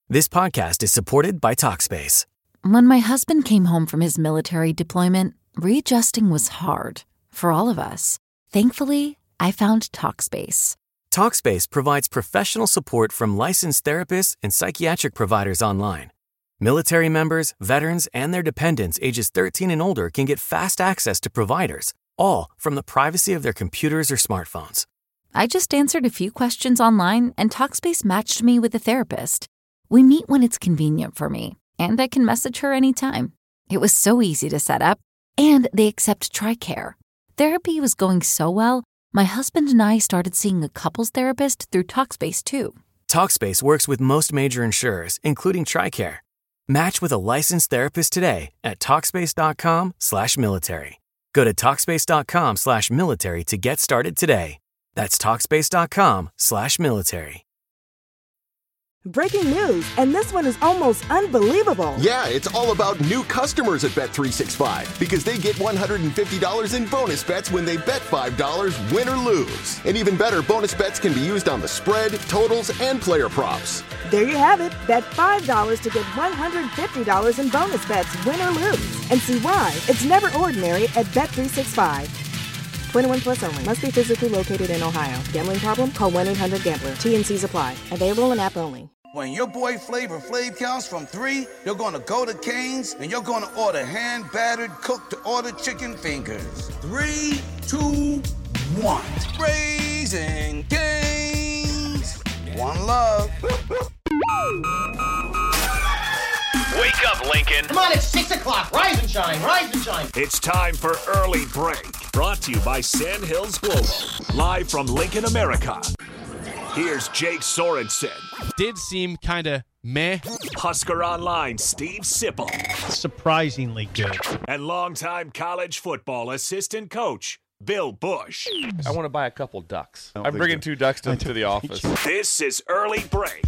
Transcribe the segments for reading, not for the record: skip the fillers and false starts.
This podcast is supported by Talkspace. When my husband came home from his military deployment, readjusting was hard for all of us. Thankfully, I found Talkspace. Talkspace provides professional support from licensed therapists and psychiatric providers online. Military members, veterans, and their dependents ages 13 and older can get fast access to providers, all from the privacy of their computers or smartphones. I just answered a few questions online, and Talkspace matched me with a therapist. We meet when it's convenient for me, and I can message her anytime. It was so easy to set up, and they accept TRICARE. Therapy was going so well, my husband and I started seeing a couples therapist through Talkspace, too. Talkspace works with most major insurers, including TRICARE. Match with a licensed therapist today at Talkspace.com/military. Go to Talkspace.com/military to get started today. That's Talkspace.com/military. Breaking news, and this one is almost unbelievable. Yeah, it's all about new customers at Bet365 because they get $150 in bonus bets when they bet $5, win or lose. And even better, bonus bets can be used on the spread, totals, and player props. There you have it. Bet $5 to get $150 in bonus bets, win or lose. And see why it's never ordinary at Bet365. 21 plus only. Must be physically located in Ohio. Gambling problem? Call 1-800-GAMBLER. T&Cs apply. Available in app only. When your boy Flavor Flav counts from 3, you're going to go to Cane's and you're going to order hand-battered, cooked-to-order chicken fingers. 3, 2, 1. Raising Cane's. One love. Wake up, Lincoln. Come on, it's 6 o'clock. Rise and shine, rise and shine. It's time for Early Break. Brought to you by Sandhills Global. Live from Lincoln, America. Here's Jake Sorensen. Did seem kind of meh. Husker Online, Steve Sipple. Surprisingly good. And longtime college football assistant coach, Bill Bush. I want to buy a couple ducks. I'm bringing 2 ducks to the office. This is Early Break.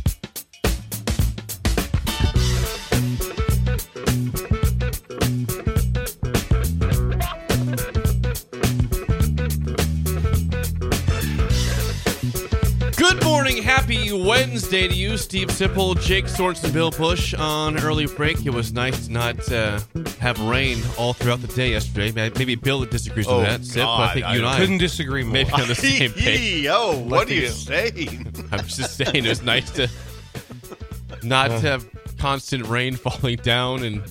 Good morning, happy Wednesday to you, Steve Sipple, Jake Sorensen, Bill Bush on Early Break. It was nice to not have rain all throughout the day yesterday. Maybe Bill disagrees with that, Sip, but I think you and I couldn't disagree more. Maybe on the same page. What are you saying? I'm just saying it was nice to not have constant rain falling down and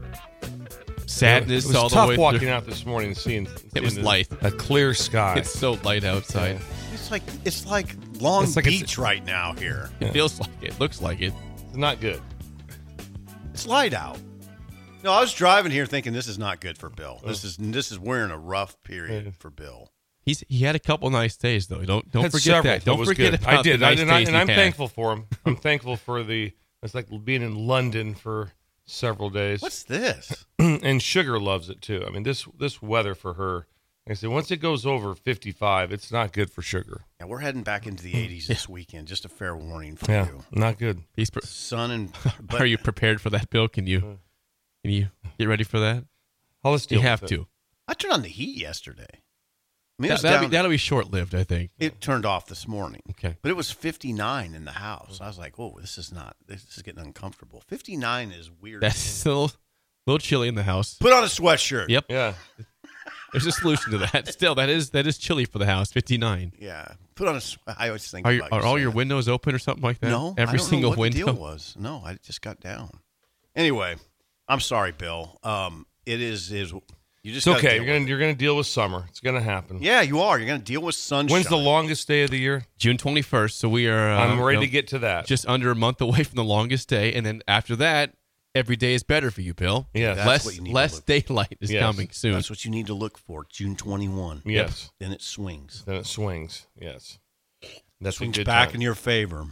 sadness all the way through. It was tough walking out this morning and seeing it was light. A clear sky. It's so light outside. It's like Long Beach right now here. It feels like it. Looks like it. It's not good. It's light out. No, I was driving here thinking this is not good for Bill. This is we're in a rough period for Bill. He had a couple nice days though. Don't forget several. that. Don't forget about I did. the nice days and I'm had. thankful for him. I'm thankful for it's like being in London for several days. What's this? And Sugar loves it too. I mean, this weather for her. Like I said, once it goes over 55, it's not good for Sugar. Yeah, we're heading back into the 80s this weekend. Just a fair warning for you. Not good. Sun and. Are you prepared for that, Bill? Can you get ready for that? You have to. I turned on the heat yesterday. I mean, that'll be short-lived, I think. It turned off this morning. Okay. But it was 59 in the house. I was like, whoa, this is getting uncomfortable. 59 is weird. That's still a little chilly in the house. Put on a sweatshirt. Yep. Yeah. There's a solution to that. Still, that is chilly for the house. 59. Yeah. Put on I always think are all your windows open or something like that? No. Every single know what window. The deal was. No, I just got down. Anyway, I'm sorry, Bill. It is. You just. It's okay. You're gonna deal with summer. It's gonna happen. Yeah, you are. You're gonna deal with sunshine. When's the longest day of the year? June 21st. So we are. I'm ready to get to that. Just under a month away from the longest day, and then after that, every day is better for you, Bill. Yeah, less daylight is coming soon. That's what you need to look for. June 21. Yes. Then it swings. Yes. That's swings back in your favor.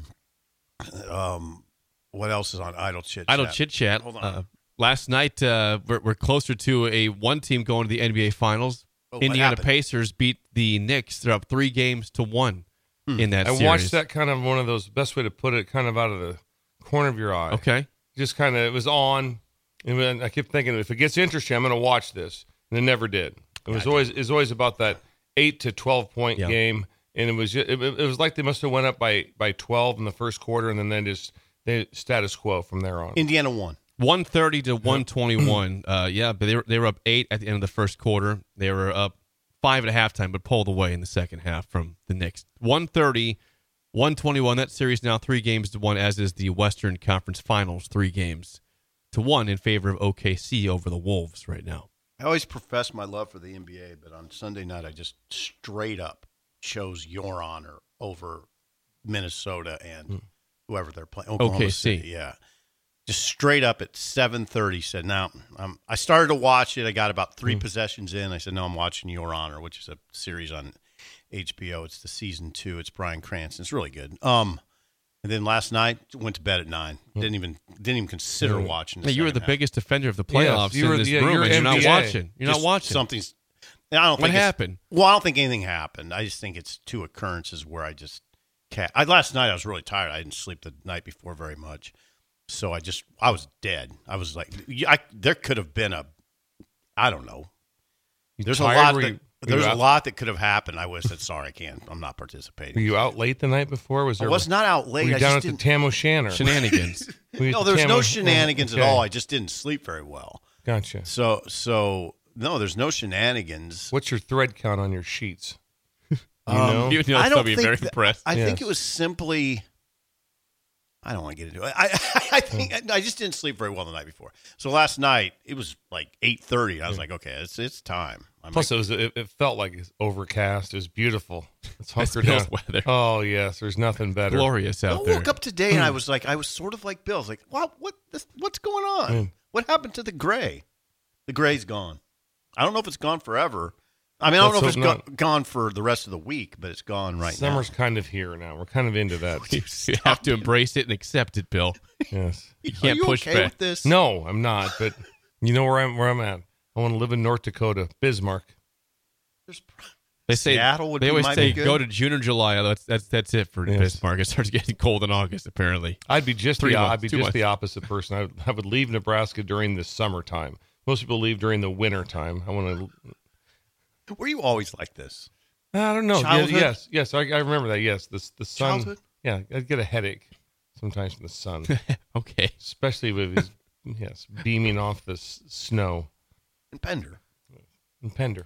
What else is on Idle Chit Chat? Idle Chit Chat. Hold on. Last night, we're closer to one team going to the NBA Finals. Indiana Pacers beat the Knicks. They're up 3-1 in that series. I watched that kind of one of those, best way to put it, kind of out of the corner of your eye. Okay. Just kind of, it was on, and I kept thinking, if it gets interesting, I'm going to watch this. And it never did. It was always about that 8 to 12 point game, and it was like they must have went up by 12 in the first quarter, and then they status quo from there on. Indiana won. 130 to 121. Yeah, but they were up 8 at the end of the first quarter. They were up 5 at halftime, but pulled away in the second half from the Knicks. 130, 121. That series now 3-1, as is the Western Conference Finals, 3-1 in favor of OKC over the Wolves right now. I always profess my love for the NBA, but on Sunday night I just straight up chose Your Honor over Minnesota and whoever they're playing. Oklahoma OKC. City, yeah. Just straight up at 7:30 said, now, I started to watch it. I got about 3 possessions in. I said, no, I'm watching Your Honor, which is a series on HBO. It's the season 2. It's Bryan Cranston. It's really good. And then last night, went to bed at 9. Didn't even consider watching. You were the biggest defender of the playoffs you were, in this yeah, room, and you're not watching. You're Just not watching. Something's. I don't What think happened? Well, I don't think anything happened. I just think it's 2 occurrences where I just can't. Last night I was really tired. I didn't sleep the night before very much, so I was dead. I was like, there could have been I don't know. There's a lot that could have happened. I would have said, sorry, I can't. I'm not participating. Were you out late the night before? I was not out late. Were you I down just at the Tam O'Shanter? Shenanigans. No, there's no shenanigans at all. I just didn't sleep very well. Gotcha. So no, there's no shenanigans. What's your thread count on your sheets? You know, I don't be think very impressed. I think it was simply. I don't want to get into it. I think I just didn't sleep very well the night before. So last night it was like 8:30. I was like, okay, it's time. Plus, it felt like it's overcast. It was beautiful. It's hunkered Bill's down. weather. Oh yes, there's nothing better. Glorious out I there. woke up today and I was sort of like Bill. I was like, what's going on? What happened to the gray? The gray's gone. I don't know if it's gone forever. I mean, I don't know if it's gone for the rest of the week, but it's gone right now. Summer's kind of here now. We're kind of into that. You have to embrace it and accept it, Bill. Yes. You can't push okay back. with this? No, I'm not. But you know where I'm at. I want to live in North Dakota, Bismarck. They say Seattle would they be always mighty say good. go to June or July. Although that's it for Bismarck. It starts getting cold in August. Apparently, I'd be just 3 months, 2 the months. opposite person. I would leave Nebraska during the summertime. Most people leave during the winter time. I want to. Were you always like this? I don't know. Childhood? Yes. I remember that. Yes, the sun. Childhood? Yeah, I'd get a headache sometimes from the sun, okay. especially with his beaming off the snow. And Pender. And Pender.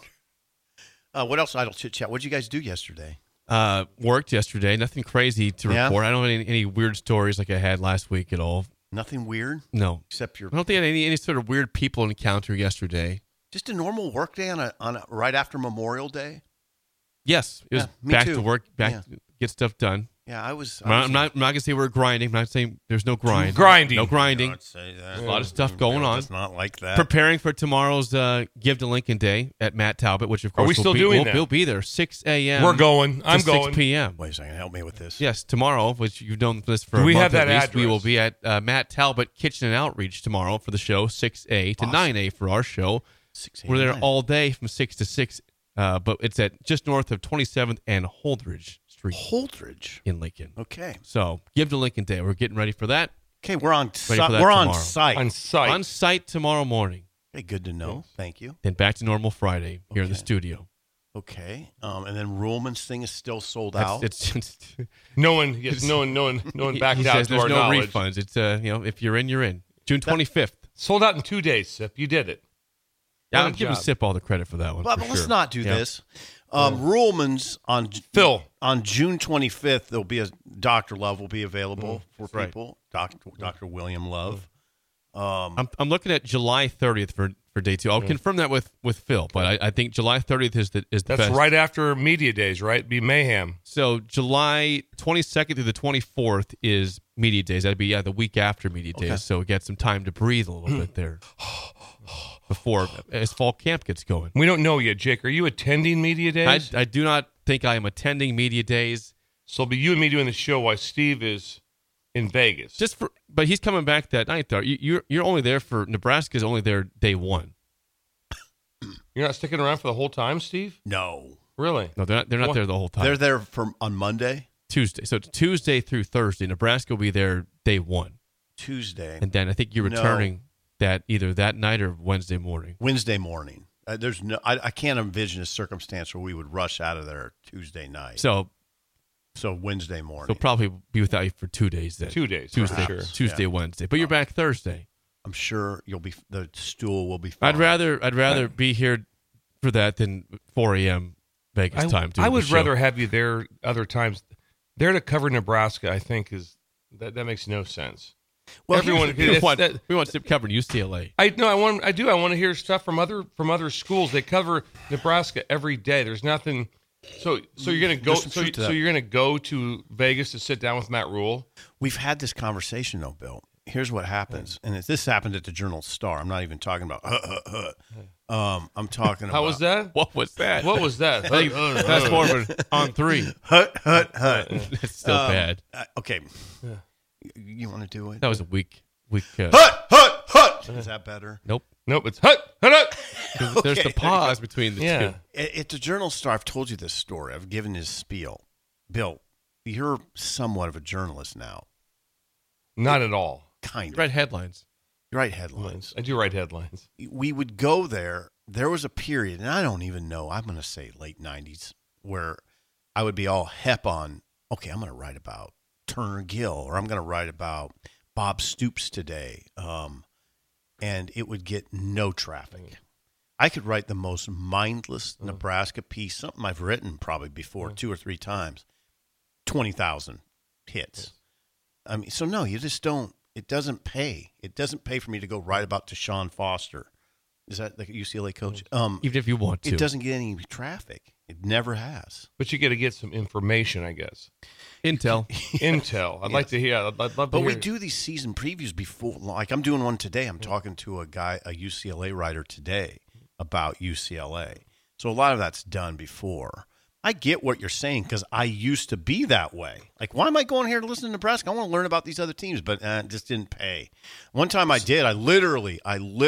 What else idle chit chat? What did you guys do yesterday? Worked yesterday. Nothing crazy to report. I don't have any weird stories like I had last week at all. Nothing weird? No. Except your. I don't think I had any sort of weird people encounter yesterday. Just a normal work day on a right after Memorial Day? Yes. It was me back too. to work, Yeah. get stuff done. Yeah, I was. I'm not going to say we're grinding. I'm not saying there's no grind. Grinding. No grinding. Don't say that. There's a lot of stuff going on. It's not like that. Preparing for tomorrow's Give to Lincoln Day at Matt Talbot, which of course we still doing that? We'll be there 6 a.m. We're going. I'm to going. 6 p.m. Wait a second. Help me with this. Yes, tomorrow, which you've known this for Do a we month have that at least. We address? will be at Matt Talbot Kitchen and Outreach tomorrow for the show, 6A to 9A for our show. 6 We're there all day from 6 to 6, but it's at just north of 27th and Holdridge Street. Holdridge in Lincoln. Okay. So Give to Lincoln Day. We're getting ready for that. Okay, we're on. Ready for that We're on tomorrow. site. On site tomorrow morning. Okay, good to know. Thank you. Then back to normal Friday here in the studio. Okay. And then Ruhlman's thing is still sold out. No one backed he out says to there's our no knowledge. refunds. It's if you're in, you're in. June 25th. Sold out in 2 days, Sip. You did it. Yeah, What I'm a giving job. Sip all the credit for that one. But for let's sure. not do Yeah. this. Ruhlman's on Phil. On June 25th, there'll be Dr. Love will be available for right. people. Dr. William Love. I'm looking at July 30th for day 2. I'll confirm that with Phil, but I think July 30th is the That's best. right after Media Days, right? Be mayhem. So July 22nd through the 24th is Media Days. That'd be the week after Media Days. So we get some time to breathe a little bit there before as fall camp gets going. We don't know yet, Jake. Are you attending Media Days? I do not think I am attending Media Days. So it'll be you and me doing the show while Steve is in Vegas. But he's coming back that night though. You're only there for Nebraska's only there day 1. You're not sticking around for the whole time, Steve? No. Really? No, they're not there the whole time. They're there on Monday? Tuesday. So it's Tuesday through Thursday. Nebraska will be there day 1. Tuesday. And then I think you're returning that either that night or Wednesday morning. Wednesday morning. I can't envision a circumstance where we would rush out of there Tuesday night. So So Wednesday morning. So probably be without you for 2 days then. 2 days, Tuesday, perhaps. Tuesday, Yeah. Wednesday. But you're back Thursday. I'm sure the stool will be fine. I'd rather be here for that than 4 a.m. Vegas time. I would rather have you there other times. There to cover Nebraska, I think that makes no sense. Well, everyone we want to cover UCLA. I want to hear stuff from other schools. They cover Nebraska every day. There's nothing. So you're gonna go. So you're gonna go to Vegas to sit down with Matt Rule. We've had this conversation though, Bill. Here's what happens, and this happened at the Journal-Star. I'm not even talking about. I'm talking about. How was that? What was that? What was that? That's more of an on 3. Hut. It's still bad. Okay. You want to do it? That was a weak. Hut. Is that better? Nope. It's hut. There's the pause between the two. At the Journal-Star, I've told you this story. I've given his spiel. Bill, you're somewhat of a journalist now. Not at all. Kind of. You write headlines. You write headlines. I do write headlines. We would go there. There was a period, and I don't even know, I'm going to say late 90s, where I would be all hep on, okay, I'm going to write about Turner Gill, or I'm going to write about Bob Stoops today. And it would get no traffic. I could write the most mindless Nebraska piece, something I've written probably before 2 or 3 times, 20,000 hits. I mean, so no, you just don't. It doesn't pay. It doesn't pay for me to go write about Deshaun Foster. Is that the UCLA coach? Even if you want to. It doesn't get any traffic. It never has. But you got to get some information, I guess. Intel. Intel. I'd like to hear. I'd love to But hear. we do these season previews before. Like I'm doing one today. I'm talking to a UCLA writer today about UCLA. So a lot of that's done before. I get what you're saying because I used to be that way. Like, why am I going here to listen to Nebraska? I want to learn about these other teams, but it just didn't pay. One time I did. I literally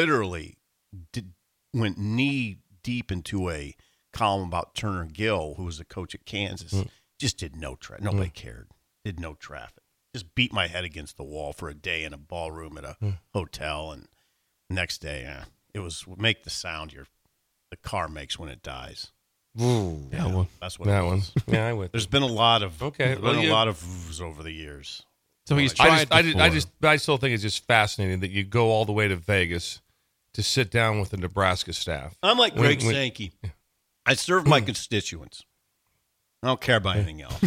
went knee deep into a column about Turner Gill, who was the coach at Kansas. Just did no traffic. Nobody cared. Did no traffic. Just beat my head against the wall for a day in a ballroom at a hotel, and next day it was make the sound the car makes when it dies. Ooh, Yeah, that one. That's what that it one. was. Yeah, I would. There's been a lot of Okay, a well, lot of vs over the years. So he's I tried. I still think it's just fascinating that you go all the way to Vegas to sit down with the Nebraska staff. I'm like Greg Sankey. I serve my constituents. I don't care about anything else.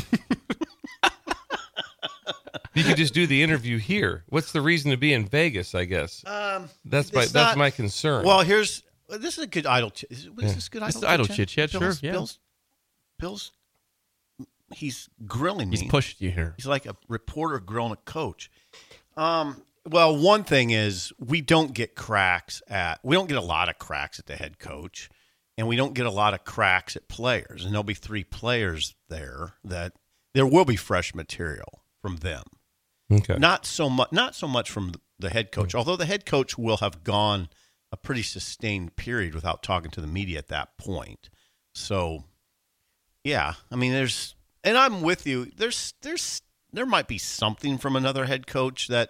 You could just do the interview here. What's the reason to be in Vegas? I guess that's my concern. Well, this is a good idle. Is this good idle? This is idle chit-chat, sure, yeah. Bill's. He's grilling me. He's pushed you here. He's like a reporter grilling a coach. Well, one thing is we don't get a lot of cracks at the head coach, and we don't get a lot of cracks at players. And there'll be 3 players there that there will be fresh material from them. Okay. Not so much from the head coach, although the head coach will have gone a pretty sustained period without talking to the media at that point. So, yeah, I mean, and I'm with you. There might be something from another head coach that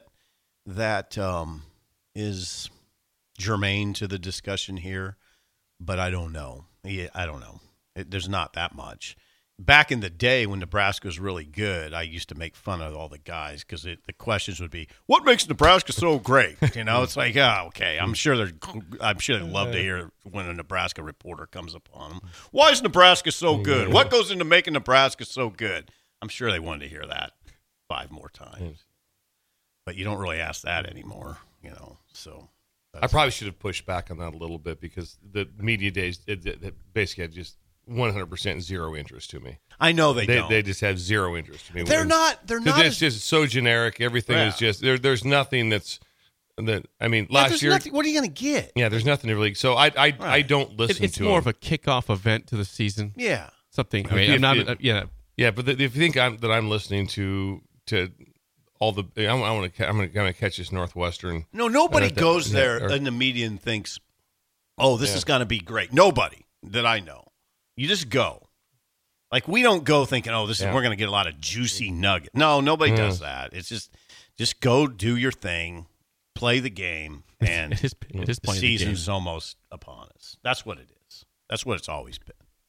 is germane to the discussion here, but I don't know. I don't know. There's not that much. Back in the day when Nebraska was really good, I used to make fun of all the guys because the questions would be, "What makes Nebraska so great?" You know, it's like, okay. I'm sure they love to hear when a Nebraska reporter comes upon them. Why is Nebraska so good? What goes into making Nebraska so good? I'm sure they wanted to hear that 5 more times, but you don't really ask that anymore. You know, so I probably should have pushed back on that a little bit because the media days it basically had just 100% zero interest to me. I know they don't. They just have zero interest to me. They're not. It's just so generic. Everything is just there's nothing last year. Nothing, what are you going to get? Yeah, there's nothing to really. So I don't listen to. It's more of a kickoff event to the season. Yeah, something. I mean, I'm not. Yeah, but if you think that I'm listening to all the, I'm gonna catch this Northwestern. No, nobody goes there in the media and thinks, "Oh, this is going to be great." Nobody that I know. You just go. Like, we don't go thinking, "Oh, we're going to get a lot of juicy nuggets." No, nobody does that. It's just go do your thing, play the game, and it is the season's almost upon us. That's what it is. That's what it's always been.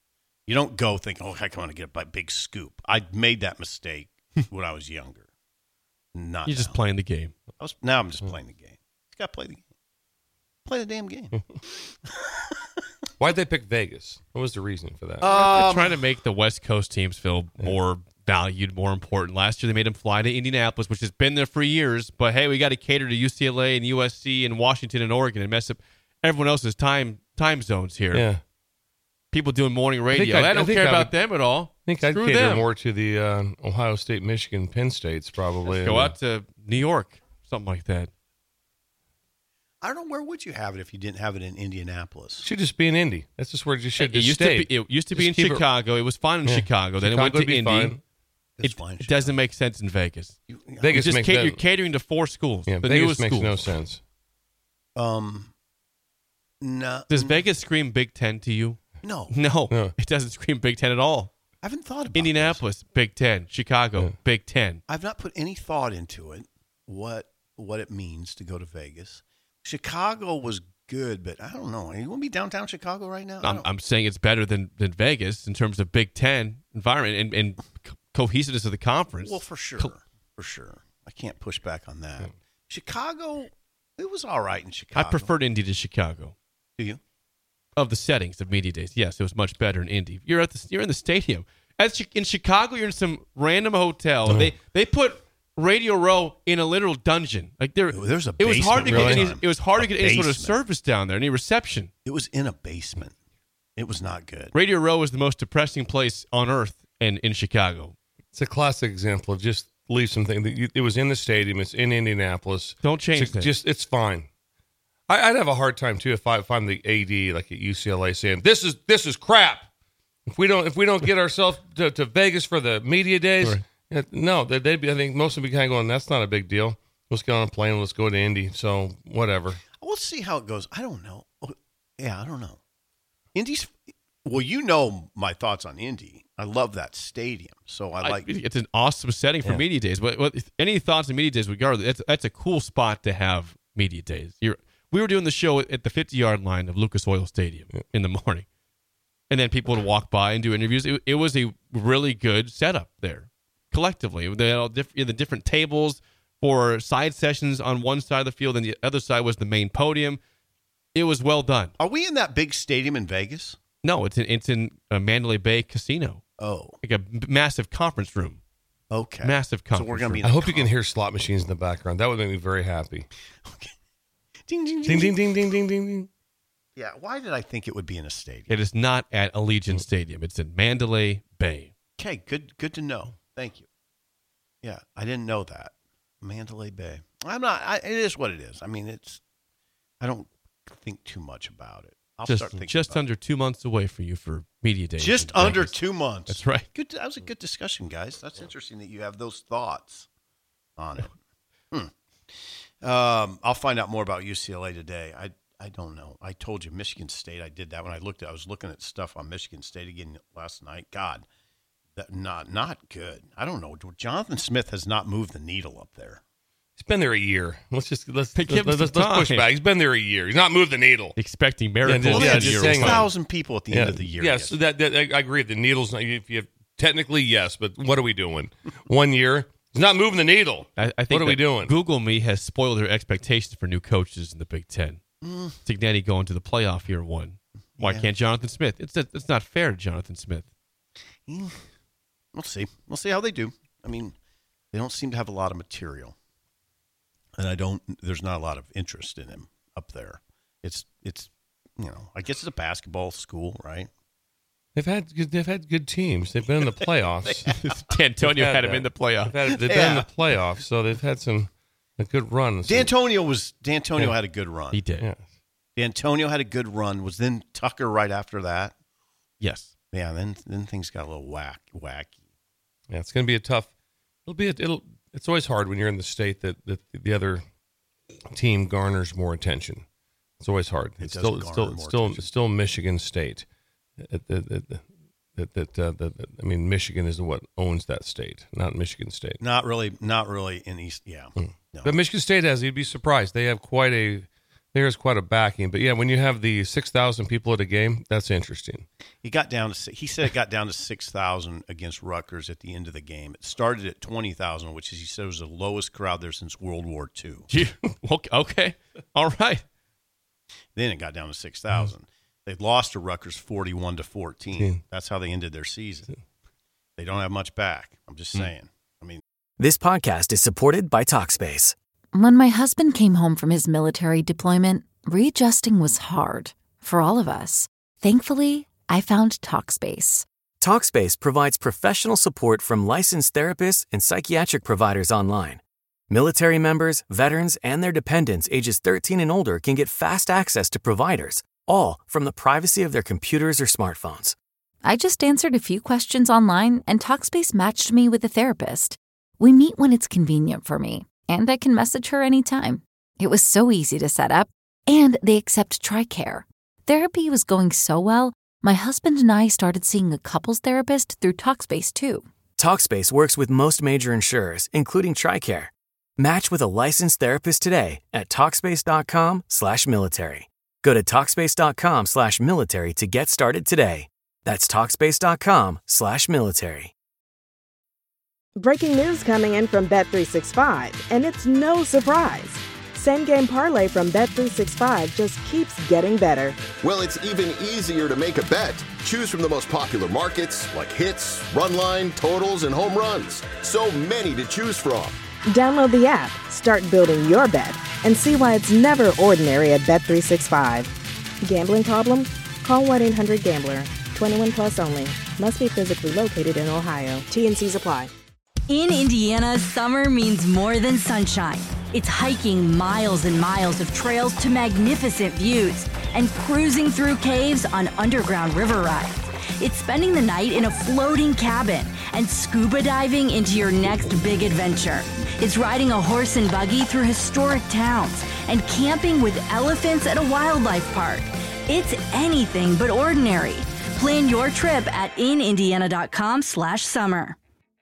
You don't go think, oh, I want to get a big scoop. I made that mistake when I was younger. Not You're just playing the game. Now I'm just playing the game. You got to play the game. Play the damn game. Why'd they pick Vegas? What was the reason for that? They're trying to make the West Coast teams feel more valued, more important. Last year they made them fly to Indianapolis, which has been there for years. But hey, we got to cater to UCLA and USC and Washington and Oregon and mess up everyone else's time zones here. Yeah. People doing morning radio. I don't care about them at all. I think I'd cater more to the Ohio State, Michigan, Penn States probably. Let's go out to New York, something like that. I don't know, where would you have it if you didn't have it in Indianapolis? It should just be in Indy. That's just where it just should it used stay. It used to be in Chicago. It was fine in Chicago. Then it went to Indy. Fine. It doesn't make sense in Vegas. Vegas makes you're catering to 4 schools. Yeah, the Vegas newest makes schools. no sense. No. Does Vegas scream Big Ten to you? No. It doesn't scream Big Ten at all. I haven't thought about Indianapolis, this. Big Ten. Chicago, Big Ten. I've not put any thought into it, what it means to go to Vegas. Chicago was good, but I don't know. You want to be downtown Chicago right now? I'm saying it's better than Vegas in terms of Big Ten environment and cohesiveness of the conference. Well, for sure. For sure. I can't push back on that. Chicago, it was all right in Chicago. I preferred Indy to Chicago. Do you? Of the settings of media days, yes, it was much better in Indy. You're in the stadium. In Chicago, you're in some random hotel. They put Radio Row in a literal dungeon. Like there's a basement. It was hard to really? get. It was hard to get any sort of service down there, any reception. It was in a basement. It was not good. Radio Row is the most depressing place on earth, and in Chicago, it's a classic example of just leave something. It was in the stadium. It's in Indianapolis. Don't change that. It's fine. I'd have a hard time too if I'm the AD like at UCLA saying this is crap. If we don't get ourselves to Vegas for the media days. Right. No, they'd be. I think most of them be kind of going, that's not a big deal. Let's get on a plane. Let's go to Indy. So whatever. We'll see how it goes. I don't know. Yeah, I don't know. Indy's. Well, you know my thoughts on Indy. I love that stadium. So I like. It's an awesome setting for media days. But any thoughts on media days? Regardless, that's a cool spot to have media days. We were doing the show at the 50-yard line of Lucas Oil Stadium in the morning, and then people would walk by and do interviews. It was a really good setup there. Collectively, they had all the different tables for side sessions on one side of the field, and the other side was the main podium. It was well done. Are we in that big stadium in Vegas? No, it's in a Mandalay Bay Casino. Oh, like a massive conference room. Okay, massive conference. So we're gonna be. I hope you can hear slot machines in the background. That would make me very happy. Okay. Ding ding ding ding ding ding ding ding ding. Yeah, why did I think it would be in a stadium? It is not at Allegiant Stadium. It's in Mandalay Bay. Okay, good to know. Thank you. Yeah, I didn't know that. Mandalay Bay. It is what it is. I mean, I don't think too much about it. I'll start thinking just under 2 months away for you for media days. Just under 2 months. That's right. Good. That was a good discussion, guys. That's interesting that you have those thoughts on it. I'll find out more about UCLA today. I don't know. I told you Michigan State. I did that when I was looking at stuff on Michigan State again last night. God. That not good. I don't know. Jonathan Smith has not moved the needle up there. He's been there a year. Let's push back. He's been there a year. He's not moved the needle. Expecting miracles. Yeah, just 6,000 people at the end of the year. Yes, that I agree. The needle's not. If you have, technically yes, but what are we doing? 1 year. He's not moving the needle. I think what are we doing? Google Me has spoiled their expectations for new coaches in the Big Ten. Cignetti going to the playoff year 1. Why can't Jonathan Smith? It's not fair to Jonathan Smith. We'll see. We'll see how they do. I mean, they don't seem to have a lot of material, and there's not a lot of interest in him up there. It's I guess it's a basketball school, right? They've had good teams. They've been in the playoffs. D'Antonio had him in the playoffs. They've been in the playoffs, so they've had a good run. D'Antonio had a good run. He did. Yeah. D'Antonio had a good run. Was then Tucker right after that? Yes. Yeah. Then things got a little wacky. Yeah, it's going to be a tough. It's always hard when you're in the state that the other team garners more attention. It's always hard. It's still Michigan State. Michigan is what owns that state, not Michigan State. Not really in East. Yeah. No. But Michigan State you'd be surprised. They have quite a there's quite a backing. But yeah, when you have the 6,000 people at a game, that's interesting. He said it got down to 6,000 against Rutgers at the end of the game. It started at 20,000, which he said was the lowest crowd there since World War II. Okay. All right. Then it got down to 6,000. They lost to Rutgers 41-14. That's how they ended their season. They don't have much back. I'm just saying. I mean, This podcast is supported by Talkspace. When my husband came home from his military deployment, readjusting was hard for all of us. Thankfully, I found Talkspace. Talkspace provides professional support from licensed therapists and psychiatric providers online. Military members, veterans, and their dependents ages 13 and older can get fast access to providers, all from the privacy of their computers or smartphones. I just answered a few questions online, and Talkspace matched me with a therapist. We meet when it's convenient for me, and I can message her anytime. It was so easy to set up, and they accept TRICARE. Therapy was going so well, my husband and I started seeing a couples therapist through Talkspace too. Talkspace works with most major insurers, including TRICARE. Match with a licensed therapist today at Talkspace.com/military. Go to Talkspace.com/military to get started today. That's Talkspace.com/military. Breaking news coming in from Bet365, and it's no surprise. Same Game Parlay from Bet365 just keeps getting better. Well, it's even easier to make a bet. Choose from the most popular markets like hits, run line, totals, and home runs. So many to choose from. Download the app, start building your bet, and see why it's never ordinary at Bet365. Gambling problem? Call 1-800-GAMBLER. 21 plus only. Must be physically located in Ohio. T&Cs apply. In Indiana, summer means more than sunshine. It's hiking miles and miles of trails to magnificent views and cruising through caves on underground river rides. It's spending the night in a floating cabin and scuba diving into your next big adventure. It's riding a horse and buggy through historic towns and camping with elephants at a wildlife park. It's anything but ordinary. Plan your trip at inindiana.com/summer.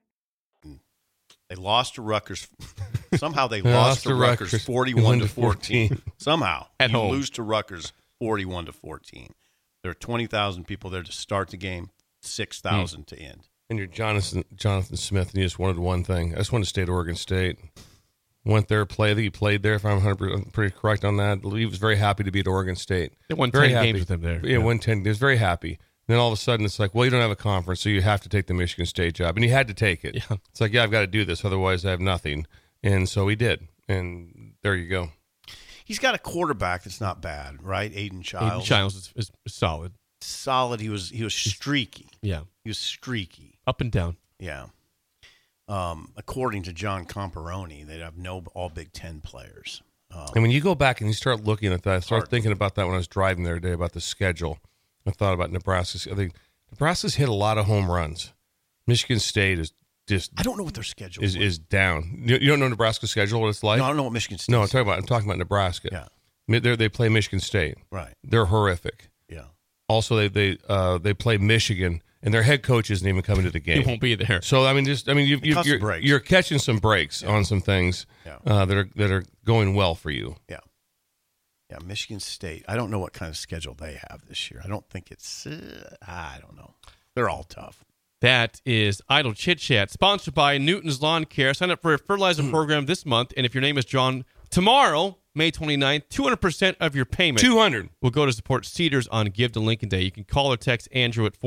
they lost to Rutgers. Somehow they lost to Rutgers 41-14. Somehow. At home. Lose to Rutgers 41-14. There are 20,000 people there to start the game, 6,000 to end. And you're Jonathan Smith, and you just wanted one thing. I just wanted to stay at Oregon State. Went there, played. He played there, if I'm 100% pretty correct on that. He was very happy to be at Oregon State. They won very 10 happy. games with him there. Yeah, won 10. He was very happy. Then all of a sudden, it's like, well, you don't have a conference, so you have to take the Michigan State job. And he had to take it. Yeah. It's like, yeah, I've got to do this, otherwise I have nothing. And so he did. And there you go. He's got a quarterback that's not bad, right? Aiden Childs. Aiden Childs is solid. Solid. He was streaky. Yeah. He was streaky. Up and down. Yeah. According to John Comparoni, they'd have no all Big Ten players. And when you go back and you start looking at that, I started thinking about that when I was driving the other day about the schedule. I thought about Nebraska. I think Nebraska's hit a lot of home runs. Michigan State is just. I don't know what their schedule is down. You don't know Nebraska's schedule, what it's like? No, I don't know what Michigan State. No, I'm talking about Nebraska. Yeah. They play Michigan State. Right. They're horrific. Yeah. Also, they play Michigan, and their head coach isn't even coming to the game. He won't be there. So you're catching some breaks on some things that are going well for you. Yeah. Yeah, Michigan State. I don't know what kind of schedule they have this year. I don't think it's. I don't know. They're all tough. That is Idle Chit Chat, sponsored by Newton's Lawn Care. Sign up for a fertilizer program this month, and if your name is John, tomorrow, May 29th, 200% of your payment 200 will go to support Cedars on Give to Lincoln Day. You can call or text Andrew at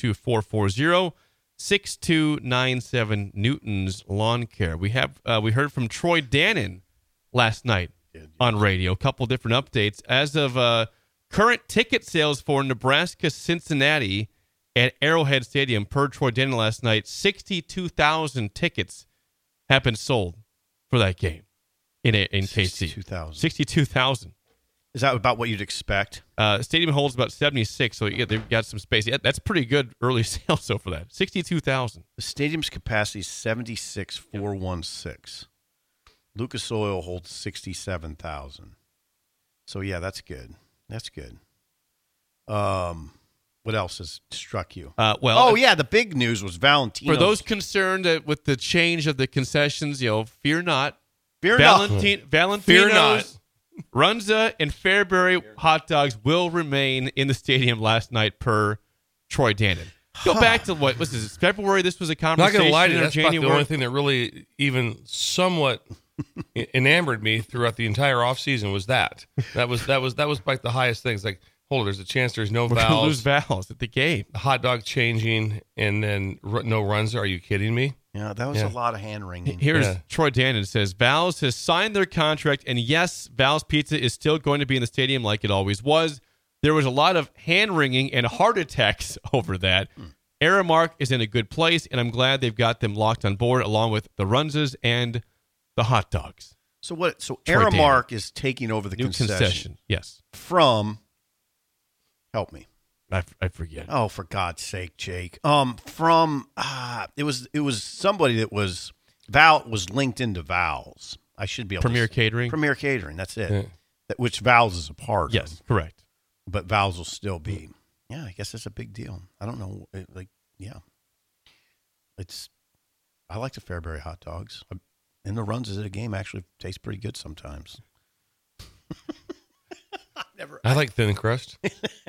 402-440-6297, Newton's Lawn Care. We heard from Troy Dannon last night on radio. A couple different updates. As of current ticket sales for Nebraska-Cincinnati at Arrowhead Stadium, per Troy Dannon last night, 62,000 tickets have been sold for that game in KC. 62,000. Is that about what you'd expect? Stadium holds about 76, so they've got some space. Yeah, that's pretty good early sales so for that. 62,000. The stadium's capacity is 76,416. Lucas Oil holds 67,000. So, yeah, that's good. That's good. What else has struck you? The big news was Valentino. For those concerned with the change of the concessions, fear not. Fear not. Valentino's Fear not. Runza and Fairbury hot dogs will remain in the stadium last night per Troy Dannon. Go back to what was this? February. This was a conversation. Not going to lie to you, or that's about January. the only thing that really even somewhat enamored me throughout the entire offseason was that. That was like the highest thing. It's like, hold on, there's a chance there's no We're going to vowels. lose vowels at the game. Hot dog changing and then no runs. Are you kidding me? Yeah, that was a lot of hand wringing. Here's Troy Dannon says, Val's has signed their contract, and yes, Val's Pizza is still going to be in the stadium like it always was. There was a lot of hand-wringing and heart attacks over that. Aramark is in a good place, and I'm glad they've got them locked on board along with the Runzas and the hot dogs. So what? So Troy Aramark Dannon. is taking over the New concession. Yes. From, help me. I forget. Oh, for God's sake, Jake. From it was somebody that was Val was linked into Val's. I should be able Premier to Catering. Premier Catering. That's it. Which Val's is a part. Yes, of. correct. But Val's will still be. Yeah, I guess that's a big deal. I don't know. I like the Fairbury hot dogs. And the runs at a game actually taste pretty good sometimes. I like thin crust.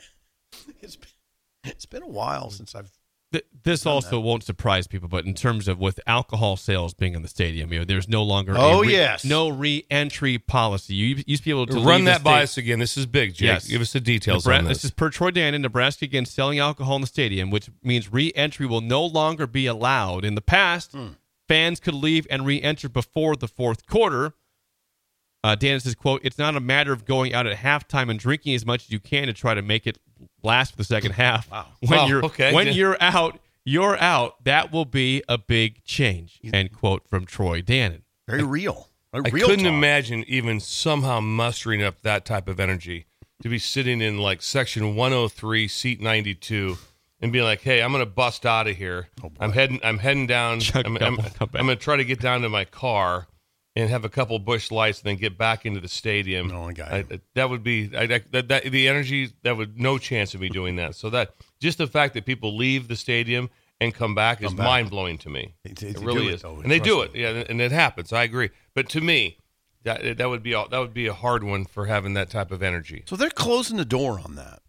It's been a while since I've. This also won't surprise people, but in terms of with alcohol sales being in the stadium, there's no longer no re-entry policy. You used to be able to run that by us again. This is big, Jake. Yes. Give us the details on this. This is per Troy Dannon. Nebraska again selling alcohol in the stadium, which means re-entry will no longer be allowed. In the past, fans could leave and re-enter before the fourth quarter. Dannon says, quote, "It's not a matter of going out at halftime and drinking as much as you can to try to make it last for the second half. Wow. When you're out, you're out. That will be a big change." End quote from Troy Dannon. Very real. I couldn't imagine even somehow mustering up that type of energy to be sitting in like section 103, seat 92, and being like, "Hey, I'm going to bust out of here. I'm heading down. I'm going to try to get down to my car and have a couple Busch Lights, and then get back into the stadium." Oh my God, that would be the energy. That would no chance of me doing that. So that just the fact that people leave the stadium and come back is mind blowing to me. It really is, and they do it. Yeah, and it happens. I agree. But to me, that would be a hard one for having that type of energy. So they're closing the door on that.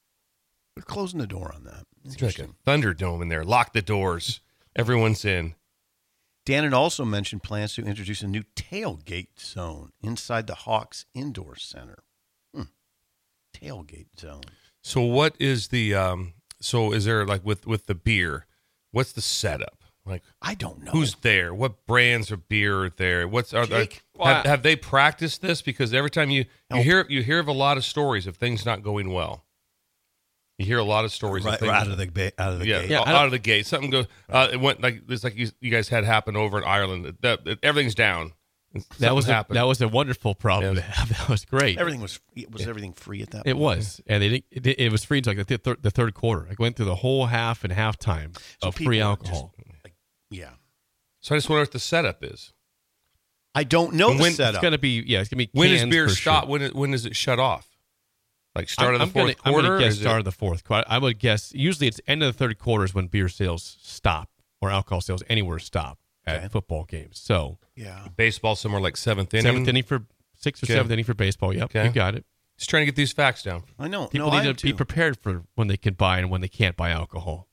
It's like a Thunderdome in there. Lock the doors. Everyone's in. Dannon also mentioned plans to introduce a new tailgate zone inside the Hawks Indoor Center. Tailgate zone. So what is the so is there like with the beer, what's the setup? Like I don't know. Who's there? What brands of beer are there? Have they practiced this? Because every time you hear of a lot of stories of things not going well. You hear a lot of stories right, of things out of the gate. Out of the gate. Something goes. It went like this. Like you guys had happen over in Ireland. That everything's down. That was a wonderful problem to have. That was great. Everything was everything free at that point? It was, and it was free until like the third quarter. I went through the whole half and halftime of free alcohol. So I just wonder what the setup is. I don't know the setup. It's gonna be when is beer stop? Sure. When does it shut off? Like start of the fourth quarter? I'm going to guess start of the fourth quarter. I would guess usually it's end of the third quarter is when beer sales stop or alcohol sales anywhere stop at football games. So baseball somewhere like seventh inning for sixth or seventh inning for baseball. Yep, you got it. Just trying to get these facts down. I know. People need to be prepared for when they can buy and when they can't buy alcohol.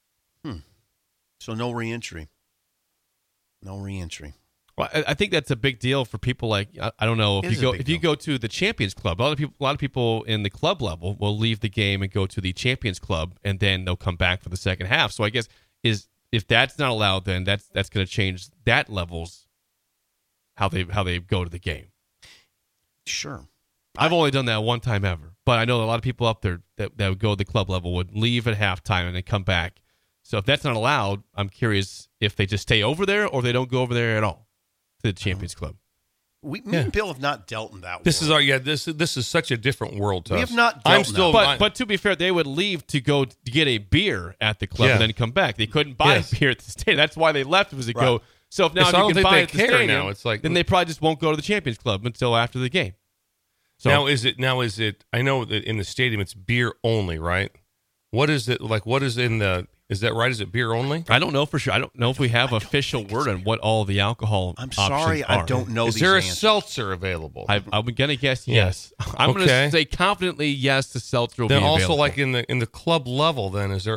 So no reentry. No reentry. Well, I think that's a big deal for people like I don't know if you go to the Champions Club. A lot of people in the club level will leave the game and go to the Champions Club, and then they'll come back for the second half. So I guess if that's not allowed, then that's going to change that levels how they go to the game. Sure, I've only done that one time ever, but I know a lot of people up there that would go to the club level would leave at halftime and then come back. So if that's not allowed, I'm curious if they just stay over there or they don't go over there at all. To the Champions Club. Me and Bill have not dealt in that. This is such a different world to us. We have not. Dealt but to be fair, they would leave to go to get a beer at the club and then come back. They couldn't buy a beer at the stadium. That's why they left was to go. So if now you can buy at the stadium, now, it's like, then they probably just won't go to the Champions Club until after the game. So now is it? I know that in the stadium it's beer only, right? What is it like? What is in the Is that right? Is it beer only? I don't know for sure. I don't know if we have official word on what all the alcohol I'm options sorry, are. I don't know. Is these there a answers. seltzer available? I'm going to guess yes. I'm going Okay. to say confidently yes, the seltzer will Then be also available. like in the club level, then is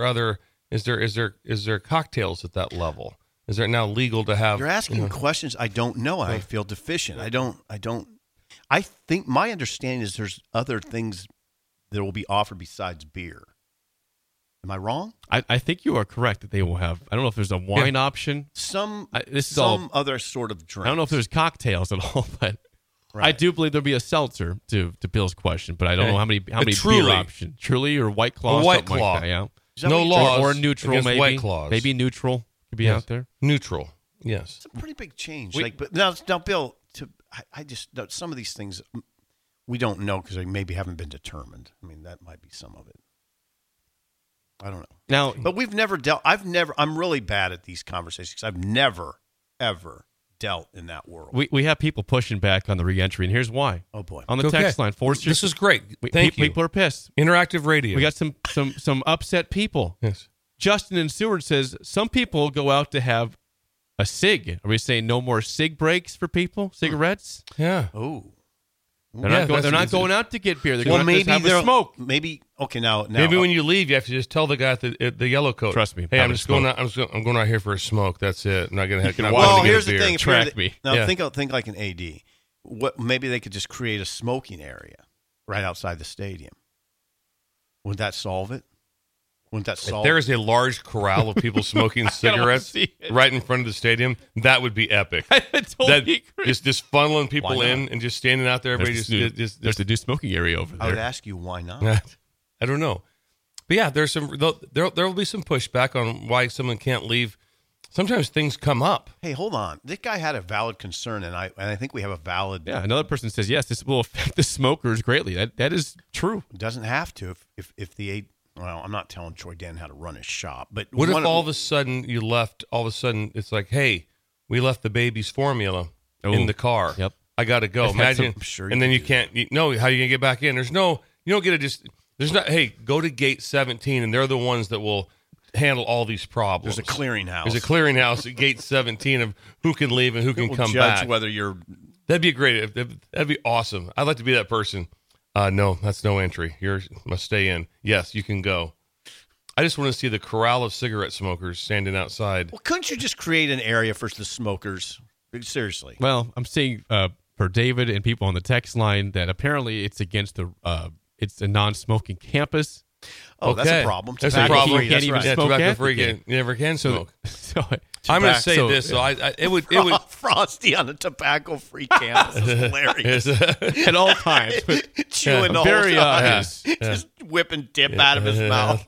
there cocktails at that level? Is it now legal to have? You're asking questions I don't know. I feel deficient. I don't. I think my understanding is there's other things that will be offered besides beer. Am I wrong? I think you are correct that they will have. I don't know if there's a wine option. Some all other sort of drink. I don't know if there's cocktails at all, but I do believe there'll be a seltzer to Bill's question. But I don't know how many Truly. beer options. Truly or White Claw. A White something Claw. Like that, yeah. No laws or neutral against maybe. White Claws. Maybe neutral could be out there. Neutral. Yes. It's a pretty big change. But now, Bill, I just some of these things we don't know because they maybe haven't been determined. I mean, that might be some of it. I don't know. Now, but we've never dealt. I'm really bad at these conversations because I've never ever dealt in that world. We have people pushing back on the reentry, and here's why. Oh boy! On the text line, Forrester. This is great. Thank you. People are pissed. Interactive radio. We got some upset people. Yes. Justin in Seward says some people go out to have a cig. Are we saying no more cig breaks for people? Cigarettes? Yeah. Oh. They're not going out to get beer. They're going out to have a smoke. Maybe okay. Now maybe when you leave, you have to just tell the guy at the yellow coat. Trust me. Hey, I'm going out here for a smoke. That's it. I'm not going to. Well, here's the thing. Track me. Now think like an AD. Maybe they could just create a smoking area right outside the stadium. Would that solve it? Wouldn't that solve? If there is a large corral of people smoking cigarettes right in front of the stadium, that would be epic. Just funneling people in and just standing out there. Everybody there's a new smoking area over there. I would ask you why not. I don't know, but yeah, there's some. There will be some pushback on why someone can't leave. Sometimes things come up. Hey, hold on. This guy had a valid concern, and I think we have a valid. Yeah, another person says yes. This will affect the smokers greatly. That is true. It doesn't have to if the. Well, I'm not telling Troy Dan how to run his shop, but what if all of a sudden you left? All of a sudden, it's like, hey, we left the baby's formula in the car. Yep, I got to go. Imagine, and then you can't. How are you gonna get back in? You don't get to just. There's not. Hey, go to gate 17, and they're the ones that will handle all these problems. There's a clearinghouse. There's a clearinghouse at gate 17 of who can leave and who can come judge back. Whether you're. That'd be great. That'd be awesome. I'd like to be that person. No, that's no entry. You must stay in. Yes, you can go. I just want to see the corral of cigarette smokers standing outside. Well, couldn't you just create an area for the smokers? Seriously. Well, I'm seeing for David and people on the text line that apparently it's against it's a non-smoking campus. Oh, that's a problem. That's a problem. You can't even smoke tobacco free. You never can smoke. So I'm going to say this. So it would Frosty on a tobacco-free campus is hilarious at all times, chewing the very whole time, obvious. just whipping dip out of his mouth.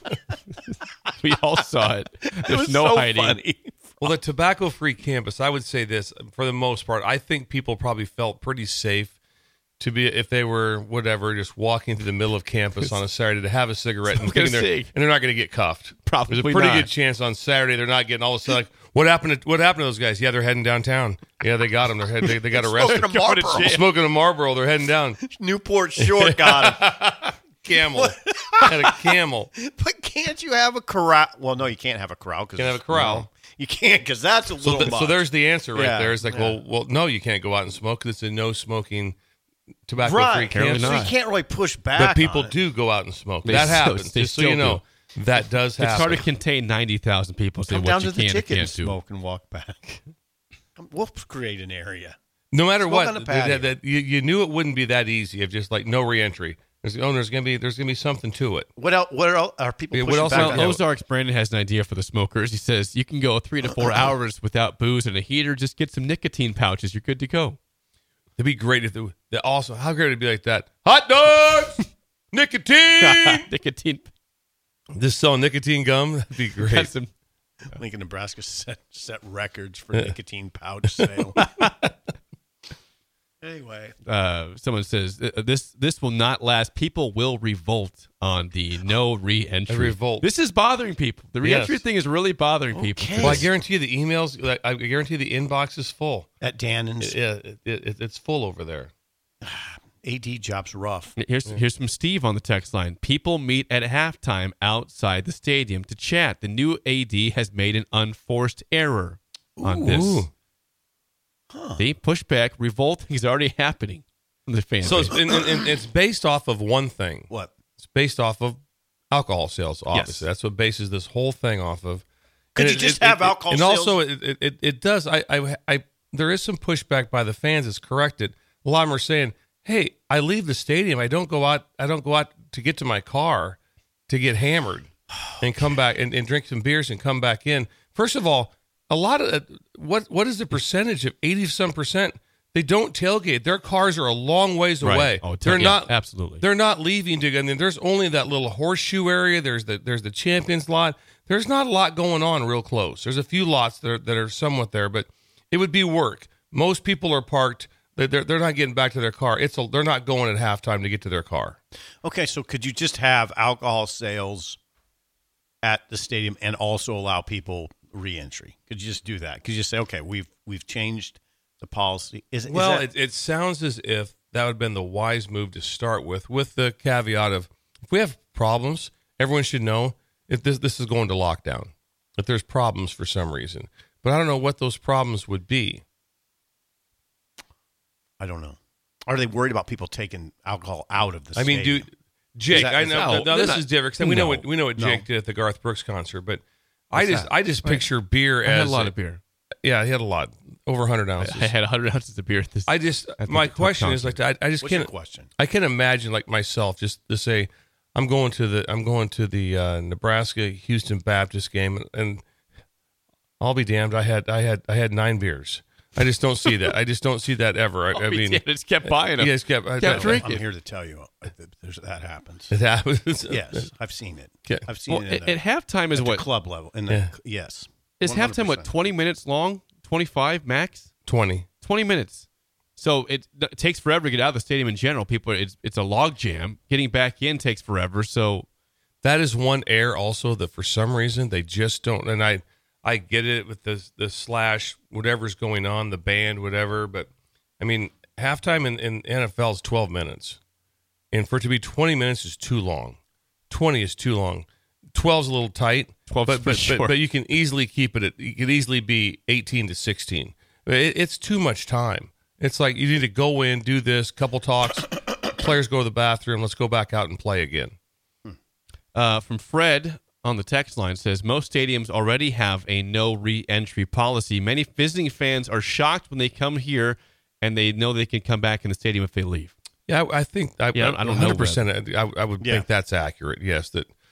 We all saw it. There's was no so hiding. funny. Well, the tobacco-free campus, I would say this, for the most part, I think people probably felt pretty safe to be, if they were, whatever, just walking through the middle of campus on a Saturday to have a cigarette and they're not going to get cuffed. Probably There's a pretty not. good chance on Saturday they're not getting all of a sudden, like, what happened to those guys? Yeah, they're heading downtown. Yeah, they got them. They got arrested. Smoking a Marlboro. Smoking a Marlboro. They're heading down. Newport Short got him. Camel. Had a camel. But can't you have a corral? Well, no, you can't have a corral. Can't have a corral. No, you can't because that's a little much. So there's the answer right Yeah, there. It's like, yeah. well, no, you can't go out and smoke because it's a no smoking tobacco-free campus. So you can't really push back. But people on it. do go out and smoke. They That still- happens. they Just so you still know, that does happen. It's hard to contain 90,000 people. Say Come what down you to the can and ticket and can't do. smoke and walk back. We'll create an area. No matter Smoke on the what, patio. that you knew it wouldn't be that easy of just like no reentry. There's gonna be something to it. What else? What else are people pushing else back are- on? Ozarks Brandon has an idea for the smokers. He says you can go 3 to 4 hours without booze and a heater. Just get some nicotine pouches. You're good to go. It'd be great if they also. How great it'd be like that. Hot dogs, nicotine. Nicotine. This selling nicotine gum. That'd be great. Has some- Lincoln, Nebraska set records for nicotine pouch sale. Anyway, someone says this will not last. People will revolt on the no re-entry. A revolt. This is bothering people. The re-entry Yes. thing is really bothering people. Well, I guarantee you the emails. I guarantee the inbox is full. at Dannon's. It's full over there. AD job's rough. Here's from Steve on the text line. People meet at halftime outside the stadium to chat. The new AD has made an unforced error on this. See, pushback, revolt is already happening from the fans. So it's based off of one thing. What? It's based off of alcohol sales, obviously. Yes. That's what bases this whole thing off of. Could you just have alcohol and sales? And also, it does. There is some pushback by the fans. It's corrected. A lot of them are saying, hey, I leave the stadium. I don't go out to get to my car to get hammered and come back and drink some beers and come back in. First of all, a lot of what is the percentage of 80-some%? They don't tailgate. Their cars are a long ways away. Oh, they're not absolutely. They're not leaving to. I mean, there's only that little horseshoe area. There's the Champions lot. There's not a lot going on real close. There's a few lots that are somewhat there, but it would be work. Most people are parked. They're not getting back to their car. They're not going at halftime to get to their car. Okay, so could you just have alcohol sales at the stadium and also allow people re-entry? Could you just do that? Could you just say, okay, we've changed the policy? It sounds as if that would have been the wise move to start with the caveat of if we have problems, everyone should know if this is going to lockdown, if there's problems for some reason. But I don't know what those problems would be. I don't know. Are they worried about people taking alcohol out of the stadium? I mean, Jake, I know. Now this is different. We know what Jake did at the Garth Brooks concert, but I just picture beer as I had a lot of beer. Yeah, he had a lot, over 100 ounces. I had 100 ounces of beer. My question is like, I just What's can't. your question? I can't imagine like myself just to say, I'm going to the Nebraska Houston Baptist game, and I'll be damned. I had 9 beers. I just don't see that. I just don't see that ever. I mean, just kept buying them. Yeah, kept drinking. I'm here to tell you that happens. It happens. Yes, I've seen it. Okay. I've seen it at halftime is at what the club level. Yes. Is 100%. halftime what 20 minutes long? 25 max? 20 minutes. So it takes forever to get out of the stadium in general. It's a log jam. Getting back in takes forever. So that is one error also that for some reason they just don't. And I get it with the slash, whatever's going on, the band, whatever. But, I mean, halftime in NFL is 12 minutes. And for it to be 20 minutes is too long. 20 is too long. 12 is a little tight. 12 but you can easily keep it. You could easily be 18 to 16. It's too much time. It's like you need to go in, do this, couple talks, players go to the bathroom, let's go back out and play again. From Fred on the text line says, most stadiums already have a no re-entry policy. Many visiting fans are shocked when they come here and they know they can come back in the stadium if they leave. Yeah, I think I don't 100%. know. I would think that's accurate. Yes,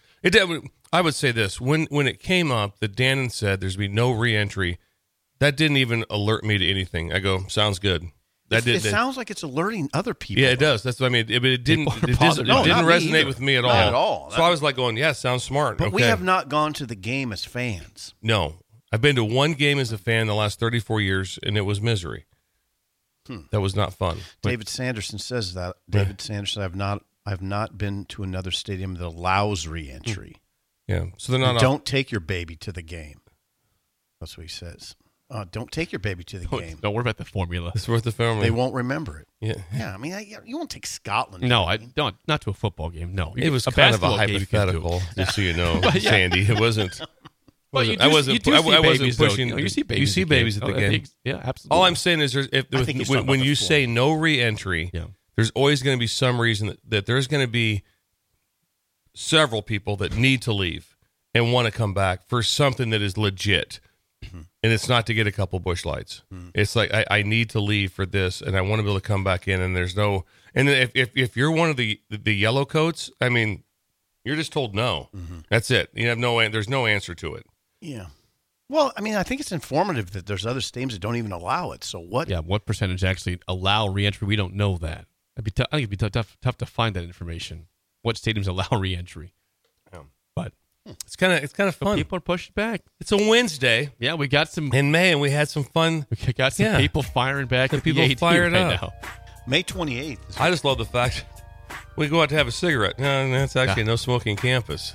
I would say this when it came up that Dannon said there's be no re-entry, that didn't even alert me to anything. I go, sounds good. It sounds like it's alerting other people. Yeah, it does. That's what I mean. It didn't resonate with me at all. Not at all. So I was like going, yeah, sounds smart. But okay. we have not gone to the game as fans. No. I've been to one game as a fan the last 34 years, and it was misery. That was not fun. David Sanderson says that. David Sanderson, I've not been to another stadium that allows re-entry. Yeah. So they're not. Don't take your baby to the game. That's what he says. Don't take your baby to the game. Don't worry about the formula. It's worth the formula. They won't remember it. Yeah. Yeah. I mean, you won't take Scotland. No, I don't. Not to a football game. No, it was kind of a hypothetical, just so you know, Sandy. It wasn't. Well, I wasn't pushing. You see babies. You see babies at the game. Yeah, absolutely. All I'm saying is, when you say no re-entry, there's always going to be some reason that there's going to be several people that need to leave and want to come back for something that is legit. And it's not to get a couple bush lights. It's like I need to leave for this, and I want to be able to come back in. And there's no. And then if you're one of the yellow coats, I mean, you're just told no. That's it. You have no. There's no answer to it. Yeah. Well, I mean, I think it's informative that there's other stadiums that don't even allow it. So what? Yeah, what percentage actually allow reentry? We don't know that. I think it'd be tough to find that information. What stadiums allow reentry? But it's kind of fun. People are pushing back. It's a Wednesday. Yeah, we got some in May, and we had some fun. We got some people firing back. Some people fired up. Now. May 28th. I just love the fact we go out to have a cigarette. No, that's actually no smoking campus.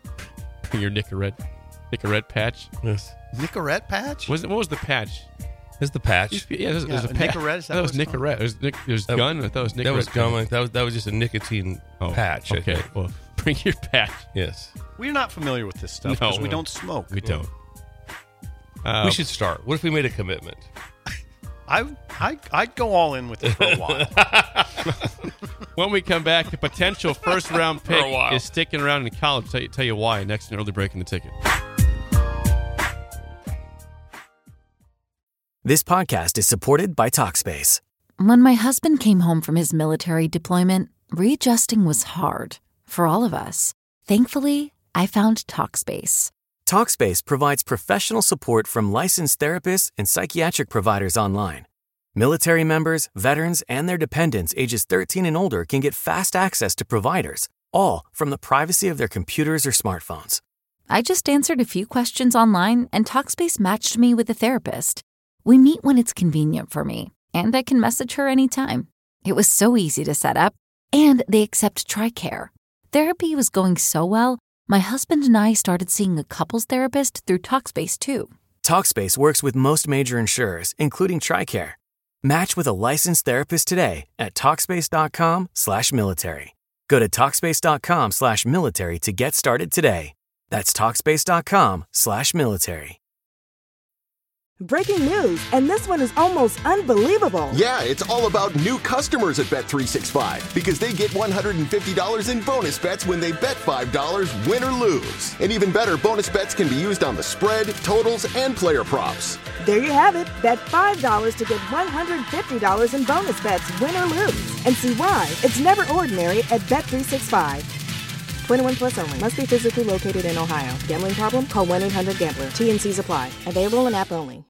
Your Nicorette patch. Yes. Nicorette patch? What was the patch? There's the patch. Yeah, there's a patch. Nicorette. That was Nicorette. There's Gun. I thought it was Nicorette. That was gum. That was just a nicotine patch. Okay, well, bring your patch. Yes. We're not familiar with this stuff because we don't smoke. We don't. We should start. What if we made a commitment? I'd go all in with it for a while. When we come back, the potential first-round pick is sticking around in college. Tell you why next in Early Break in the Ticket. This podcast is supported by Talkspace. When my husband came home from his military deployment, readjusting was hard for all of us. Thankfully, I found Talkspace. Talkspace provides professional support from licensed therapists and psychiatric providers online. Military members, veterans, and their dependents ages 13 and older can get fast access to providers, all from the privacy of their computers or smartphones. I just answered a few questions online, and Talkspace matched me with a therapist. We meet when it's convenient for me, and I can message her anytime. It was so easy to set up, and they accept TRICARE. Therapy was going so well, my husband and I started seeing a couples therapist through Talkspace, too. Talkspace works with most major insurers, including TRICARE. Match with a licensed therapist today at Talkspace.com/military. Go to Talkspace.com/military to get started today. That's Talkspace.com/military. Breaking news, and this one is almost unbelievable. Yeah, it's all about new customers at Bet365 because they get $150 in bonus bets when they bet $5, win or lose. And even better, bonus bets can be used on the spread, totals, and player props. There you have it. Bet $5 to get $150 in bonus bets, win or lose. And see why it's never ordinary at Bet365. 21 plus only. Must be physically located in Ohio. Gambling problem? Call 1-800-GAMBLER. T&Cs apply. Available in app only.